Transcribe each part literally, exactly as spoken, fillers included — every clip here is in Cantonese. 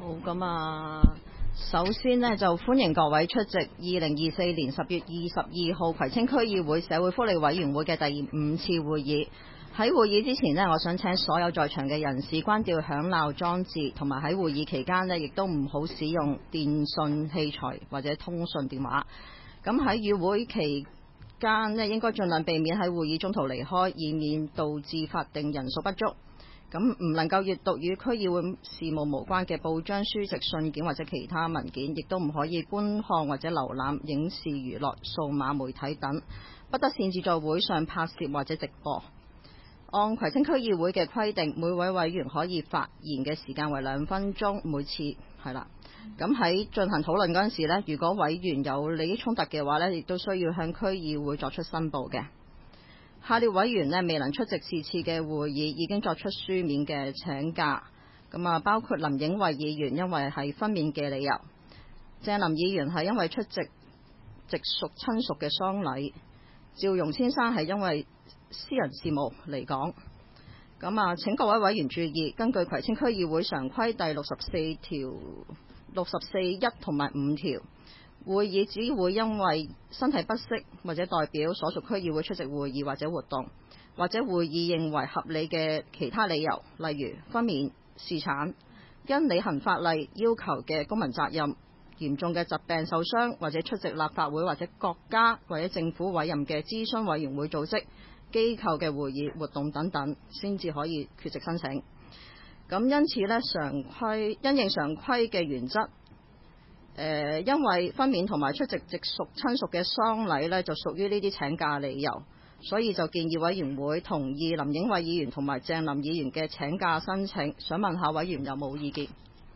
好，咁啊，首先呢，就歡迎各位出席二零二四年十月二十二號葵青區議會社會福利委員會嘅第五次會議。喺會議之前呢，我想請所有在場嘅人士關掉響鬧裝置，同埋喺會議期間呢，亦都唔好使用電訊器材或者通訊電話。咁喺議會期間呢，應該盡量避免喺會議中途離開，以免導致法定人數不足。咁唔能夠閱讀與區議會事務無關嘅報章、書籍、信件或者其他文件，亦都唔可以觀看或者瀏覽影視娛樂、數碼媒體等，不得擅自在會上拍攝或者直播。按葵青區議會嘅規定，每位委員可以發言嘅時間為兩分鐘，每次係啦。咁喺進行討論嗰陣時呢，如果委員有利益衝突嘅話呢，亦都需要向區議會作出申報嘅。下列委員呢未能出席是次嘅會議，已經作出書面嘅請假。咁啊，包括林影惠議員因為係分娩嘅理由，鄭林議員係因為出席直屬親屬嘅喪禮，趙容先生係因為私人事務嚟港。咁啊，請各位委員注意，根據葵青區議會常規第六十四條、六十四一同埋五條。會議只會因為身體不適或者代表所屬區議會出席會議或者活動，或者會議認為合理嘅其他理由，例如分娩、侍產、因履行法例要求嘅公民責任、嚴重嘅疾病受傷，或者出席立法會或者國家或者政府委任嘅諮詢委員會組織機構嘅會議活動等等，先至可以缺席申請。咁因此呢，常規因應常規嘅原則。誒、呃，因為分娩同埋出席直屬親屬嘅喪禮呢，就屬於呢啲請假理由，所以就建議委員會同意林影惠議員同埋鄭林議員嘅請假申請。想問下委員有冇意見？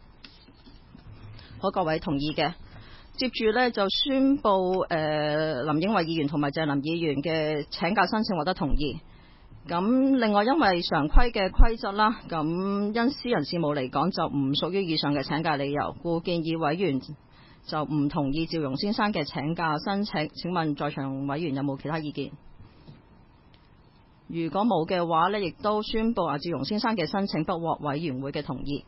好，各位同意嘅，接住呢，就宣布誒、呃、林影惠議員同埋鄭林議員嘅請假申請獲得同意。咁另外因為常規嘅規則啦，咁因私人事務嚟講就唔屬於以上嘅請假理由，故建議委員就唔同意趙容先生嘅請假申請。請問在場委員有冇其他意見？如果冇嘅話呢，亦都宣布啊趙容先生嘅申請不獲委員會嘅同意。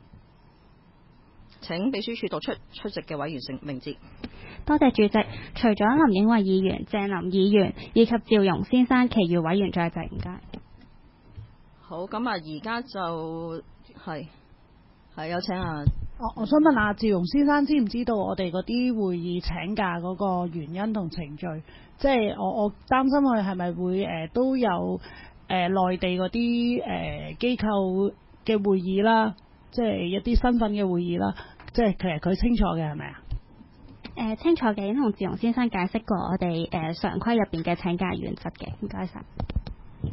請秘書處讀出出席嘅委員姓名字。 多謝主席。除咗林影惠議員、鄭林議員以及趙容先生，其餘委員在席。唔該。 好，咁啊，而家就係係有請啊。 我我想問下趙容先生，知唔知道我哋嗰啲會議請假嗰個原因同程序？即係我我擔心佢係咪會誒、呃、都有誒、呃、內地嗰啲誒機構嘅會議啦，即係一啲身份嘅會議啦，即係其實佢清楚嘅係咪啊？ 誒、呃、清楚嘅，已經同趙容先生解釋過我哋誒、呃、常規入邊嘅請假原則嘅。唔該晒。